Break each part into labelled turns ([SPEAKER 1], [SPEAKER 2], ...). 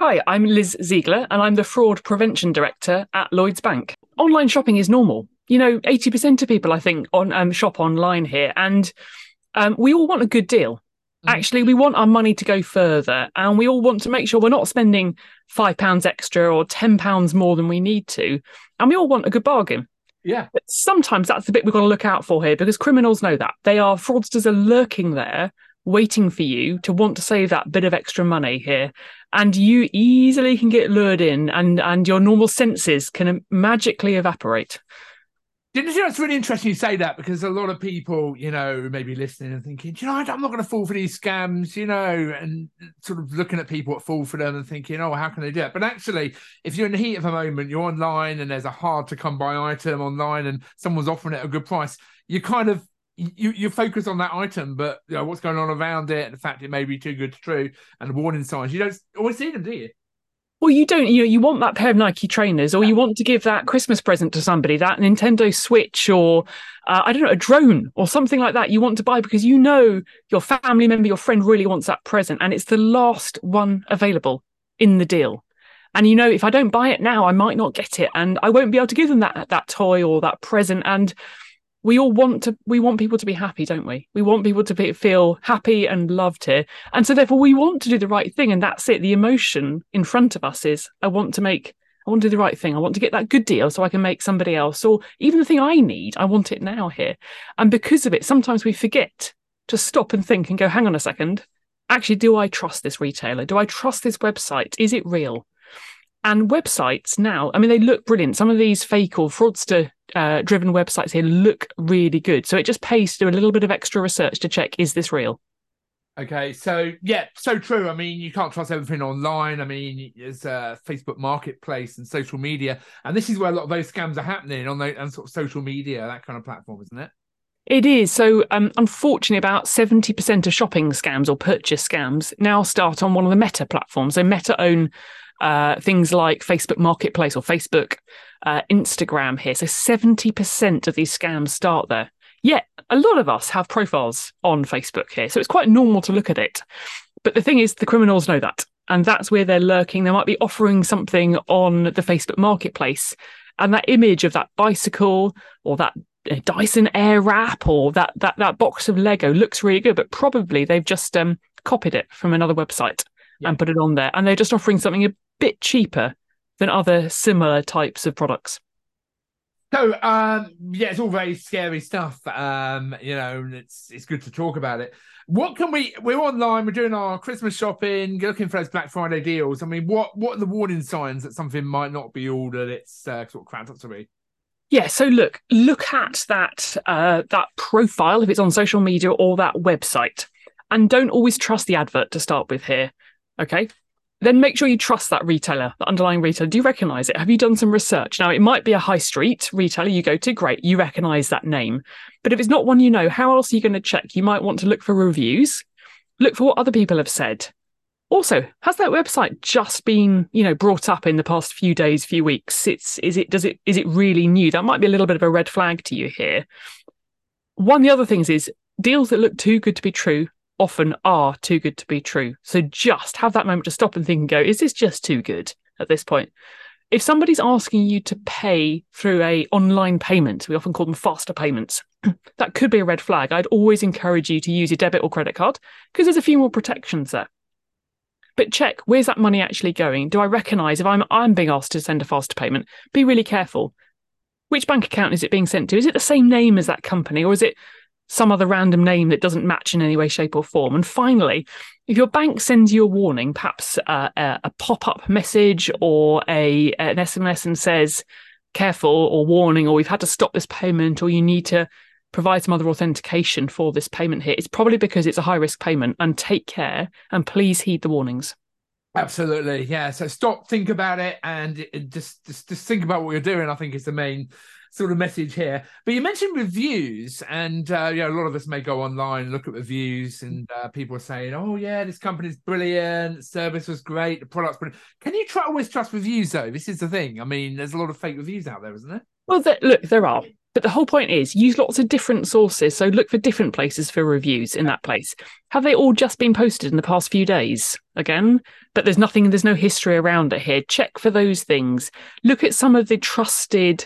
[SPEAKER 1] Hi, I'm Liz Ziegler, and I'm the Fraud Prevention Director at Lloyds Bank. Online shopping is normal. 80% of people, I think, shop online here, and we all want a good deal.
[SPEAKER 2] Mhm.
[SPEAKER 1] Actually, we want our money to go further, and we all want to make sure we're not spending £5 extra or £10 more than we need to, and we all want a good bargain.
[SPEAKER 2] Yeah.
[SPEAKER 1] But sometimes that's the bit we've got to look out for here because criminals know that. Fraudsters are lurking there, waiting for you to want to save that bit of extra money here. And you easily can get lured in and your normal senses can magically evaporate.
[SPEAKER 2] Didn't you know it's really interesting you say that because a lot of people, maybe listening and thinking, I'm not going to fall for these scams, and sort of looking at people that fall for them and thinking, oh, how can they do it? But actually, if you're in the heat of a moment, you're online and there's a hard to come by item online and someone's offering it at a good price, you kind of you focus on that item, but what's going on around it and the fact it may be too good to true and the warning signs, you don't always see them, do you?
[SPEAKER 1] Well, you don't, you want that pair of Nike trainers, or you want to give that Christmas present to somebody, that Nintendo Switch, or I don't know, a drone or something like that you want to buy because your family member, your friend really wants that present, and it's the last one available in the deal. And if I don't buy it now, I might not get it, and I won't be able to give them that toy or that present. And we want people to be happy, don't we? We want people to feel happy and loved here. And so therefore we want to do the right thing. And that's it. The emotion in front of us is I want to do the right thing. I want to get that good deal so I can make somebody else, or even the thing I need, I want it now here. And because of it, sometimes we forget to stop and think and go, hang on a second. Actually, do I trust this retailer? Do I trust this website? Is it real? And websites now, I mean, they look brilliant. Some of these fake or fraudster driven websites here look really good. So it just pays to do a little bit of extra research to check, is this real?
[SPEAKER 2] Okay, so yeah, so true. I mean, you can't trust everything online. I mean, there's Facebook Marketplace and social media, and this is where a lot of those scams are happening on and sort of social media, that kind of platform, isn't it?
[SPEAKER 1] It is. So, unfortunately, about 70% of shopping scams or purchase scams now start on one of the Meta platforms. So, Meta own things like Facebook Marketplace or Facebook, Instagram here. So 70% of these scams start there. Yet a lot of us have profiles on Facebook here. So it's quite normal to look at it. But the thing is, the criminals know that. And that's where they're lurking. They might be offering something on the Facebook Marketplace. And that image of that bicycle or that Dyson Airwrap or that box of Lego looks really good, but probably they've just copied it from another website
[SPEAKER 2] Yeah.
[SPEAKER 1] and put it on there. And they're just offering something a bit cheaper than other similar types of products.
[SPEAKER 2] So yeah, it's all very scary stuff. And it's good to talk about it. What can we're online, we're doing our Christmas shopping, looking for those Black Friday deals. I mean, what are the warning signs that something might not be all that it's sort of cracked up to be?
[SPEAKER 1] Yeah, so look at that profile if it's on social media or that website, and don't always trust the advert to start with here. Okay, then make sure you trust that retailer, the underlying retailer. Do you recognize it? Have you done some research? Now, it might be a high street retailer you go to. Great, you recognize that name. But if it's not one how else are you going to check? You might want to look for reviews, look for what other people have said. Also, has that website just been, brought up in the past few days, few weeks? Is it really new? That might be a little bit of a red flag to you here. One of the other things is deals that look too good to be true often are too good to be true. So just have that moment to stop and think and go, is this just too good at this point? If somebody's asking you to pay through a online payment, we often call them faster payments, that could be a red flag. I'd always encourage you to use your debit or credit card because there's a few more protections there. But check, where's that money actually going? Do I recognise if I'm being asked to send a faster payment? Be really careful. Which bank account is it being sent to? Is it the same name as that company, or is it some other random name that doesn't match in any way, shape, or form? And finally, if your bank sends you a warning, perhaps a pop-up message or an SMS and says, careful or warning, or we've had to stop this payment, or you need to provide some other authentication for this payment here, it's probably because it's a high-risk payment, and take care and please heed the warnings.
[SPEAKER 2] Absolutely, yeah. So stop, think about it, and just think about what you're doing. I think is the main sort of message here. But you mentioned reviews, and a lot of us may go online, look at reviews, and people are saying, "Oh yeah, this company's brilliant, the service was great, the product's brilliant." Can you always trust reviews though? This is the thing. I mean, there's a lot of fake reviews out there, isn't there?
[SPEAKER 1] Well, look, there are. But the whole point is use lots of different sources. So look for different places for reviews in that place. Have they all just been posted in the past few days? Again, but there's no history around it here. Check for those things. Look at some of the trusted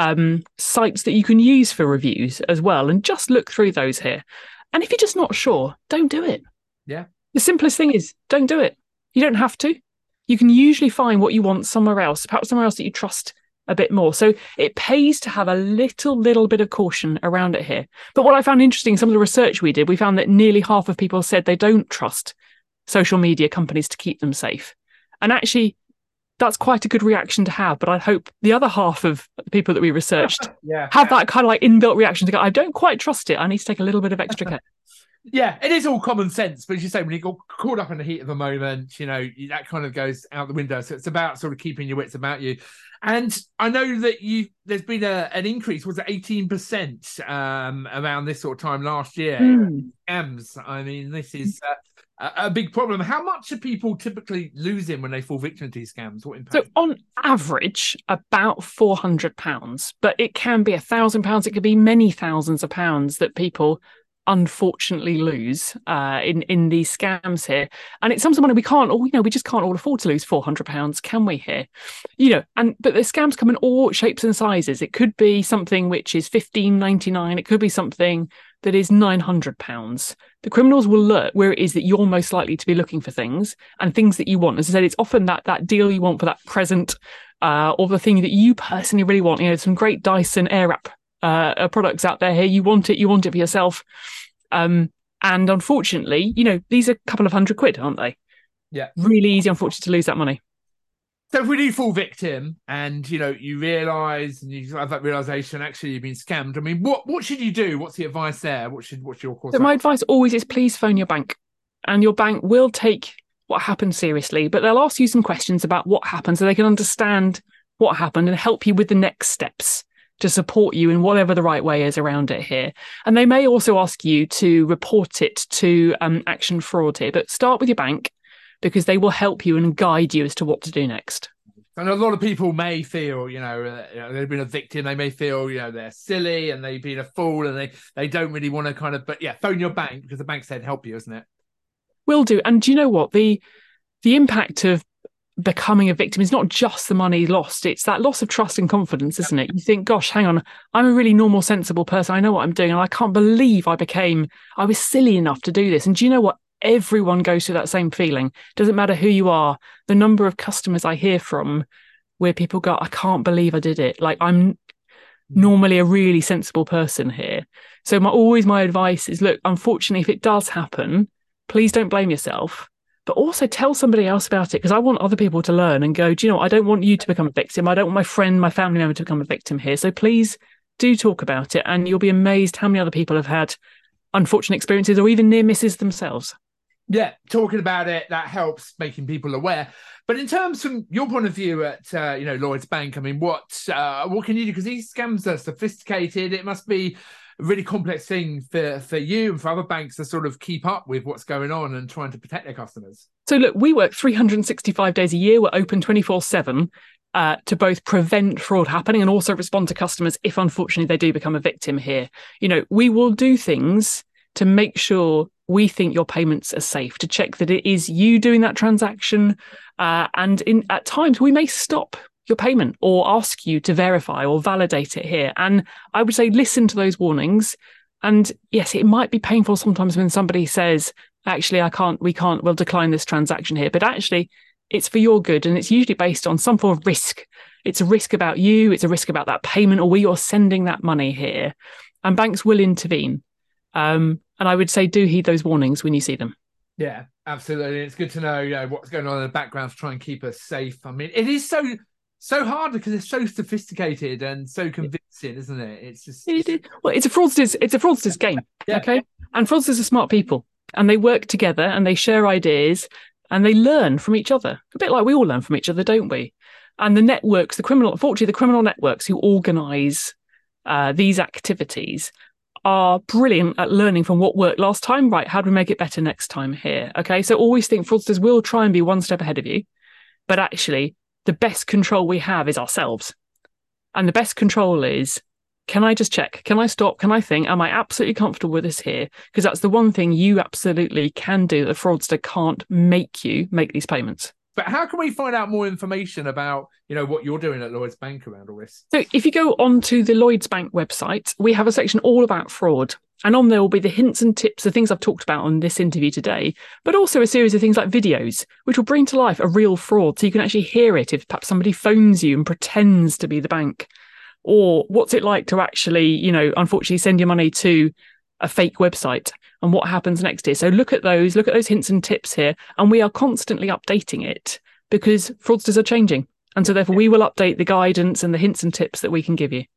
[SPEAKER 1] sites that you can use for reviews as well, and just look through those here. And if you're just not sure, don't do it.
[SPEAKER 2] Yeah.
[SPEAKER 1] The simplest thing is don't do it. You don't have to. You can usually find what you want somewhere else, perhaps somewhere else that you trust a bit more. So it pays to have a little bit of caution around it here. But what I found interesting, some of the research we did, we found that nearly half of people said they don't trust social media companies to keep them safe. And actually, that's quite a good reaction to have. But I hope the other half of the people that we researched have that kind of like inbuilt reaction to go, I don't quite trust it. I need to take a little bit of extra care.
[SPEAKER 2] Yeah, it is all common sense, but as you say, when you get caught up in the heat of the moment, that kind of goes out the window. So it's about sort of keeping your wits about you. And I know that there's been an increase, was it 18% around this sort of time last year? Scams. I mean, this is a big problem. How much are people typically losing when they fall victim to these scams? What impact? So
[SPEAKER 1] on average, about £400, but it can be £1,000. It could be many thousands of pounds that people unfortunately lose in these scams here. And it's something we just can't all afford to lose £400, can we here? But the scams come in all shapes and sizes. It could be something which is $15.99. It could be something that is £900. The criminals will look where it is that you're most likely to be looking for things and things that you want. As I said, it's often that deal you want for that present or the thing that you personally really want. Some great Dyson Airwrap products out there here. You want it for yourself. And unfortunately, these are a couple of £100, aren't they?
[SPEAKER 2] Yeah.
[SPEAKER 1] Really easy, unfortunately, to lose that money.
[SPEAKER 2] So if we do fall victim and, you realise and you have that realisation, actually you've been scammed, I mean, what should you do? What's the advice there? What's your course?
[SPEAKER 1] So my advice always is please phone your bank, and your bank will take what happened seriously, but they'll ask you some questions about what happened so they can understand what happened and help you with the next steps to support you in whatever the right way is around it here. And they may also ask you to report it to Action Fraud here, but start with your bank because they will help you and guide you as to what to do next.
[SPEAKER 2] And a lot of people may feel, they've been a victim. They may feel, they're silly and they've been a fool and they don't really want to phone your bank because the bank said help you, isn't it?
[SPEAKER 1] Will do. And do you know what? The impact of becoming a victim is not just the money lost. It's that loss of trust and confidence, isn't it? You think, gosh, hang on, I'm a really normal, sensible person. I know what I'm doing. And I can't believe I was silly enough to do this. And do you know what? Everyone goes through that same feeling. Doesn't matter who you are. The number of customers I hear from where people go, I can't believe I did it. Like, I'm normally a really sensible person here. So my advice is, look, unfortunately, if it does happen, please don't blame yourself, but also tell somebody else about it, because I want other people to learn and go, do you know what? I don't want you to become a victim. I don't want my friend, my family member to become a victim here. So please do talk about it, and you'll be amazed how many other people have had unfortunate experiences or even near misses themselves.
[SPEAKER 2] Yeah, talking about it, that helps making people aware. But in terms from your point of view at Lloyds Bank, I mean, what can you do? Because these scams are sophisticated. It must be a really complex thing for you and for other banks to sort of keep up with what's going on and trying to protect their customers.
[SPEAKER 1] So look, we work 365 days a year. We're open 24/7 to both prevent fraud happening and also respond to customers if unfortunately they do become a victim here. We will do things to make sure we think your payments are safe, to check that it is you doing that transaction. And at times we may stop your payment or ask you to verify or validate it here. And I would say listen to those warnings. And yes, it might be painful sometimes when somebody says, actually, we'll decline this transaction here. But actually, it's for your good. And it's usually based on some form of risk. It's a risk about you. It's a risk about that payment or where you're sending that money here. And banks will intervene. And I would say do heed those warnings when you see them.
[SPEAKER 2] Yeah, absolutely. It's good to know, what's going on in the background to try and keep us safe. I mean, it is so hard because it's so sophisticated and so convincing, isn't it? It's just
[SPEAKER 1] well, it's a fraudster's game. Yeah. Okay. And fraudsters are smart people, and they work together and they share ideas and they learn from each other. A bit like we all learn from each other, don't we? And the networks, unfortunately, the criminal networks who organise these activities are brilliant at learning from what worked last time. Right, how do we make it better next time here? Okay, so always think fraudsters will try and be one step ahead of you, but actually the best control we have is ourselves. And the best control is can I just check? Can I stop? Can I think? Am I absolutely comfortable with this here? Because that's the one thing you absolutely can do. The fraudster can't make you make these payments.
[SPEAKER 2] But how can we find out more information about, what you're doing at Lloyds Bank around all this?
[SPEAKER 1] So if you go onto the Lloyds Bank website, we have a section all about fraud. And on there will be the hints and tips, the things I've talked about on this interview today, but also a series of things like videos, which will bring to life a real fraud. So you can actually hear it if perhaps somebody phones you and pretends to be the bank. Or what's it like to actually, unfortunately send your money to a fake website and what happens next year. So look at those hints and tips here. And we are constantly updating it because fraudsters are changing. And so therefore we will update the guidance and the hints and tips that we can give you.